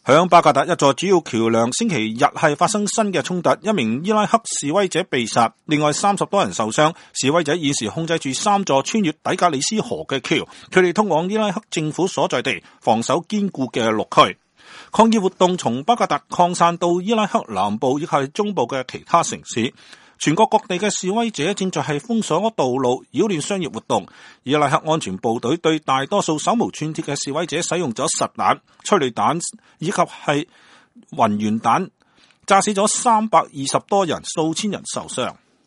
響巴格達一座主要橋梁，星期日係發生新嘅衝突，一名伊拉克示威者被殺，另外30多人受傷。示威者現時控制住3座穿越底格里斯河嘅橋，佢哋通往伊拉克政府所在地防守堅固嘅綠區。抗議活動從巴格達擴散到伊拉克南部以及中部嘅其他城市。全國各地嘅示威者正在係封鎖道路、擾亂商業活動。伊拉克安全部隊對大多數手無寸鐵嘅示威者使用咗實彈、催淚彈以及係雲源彈，炸死咗320多人，數千人受傷。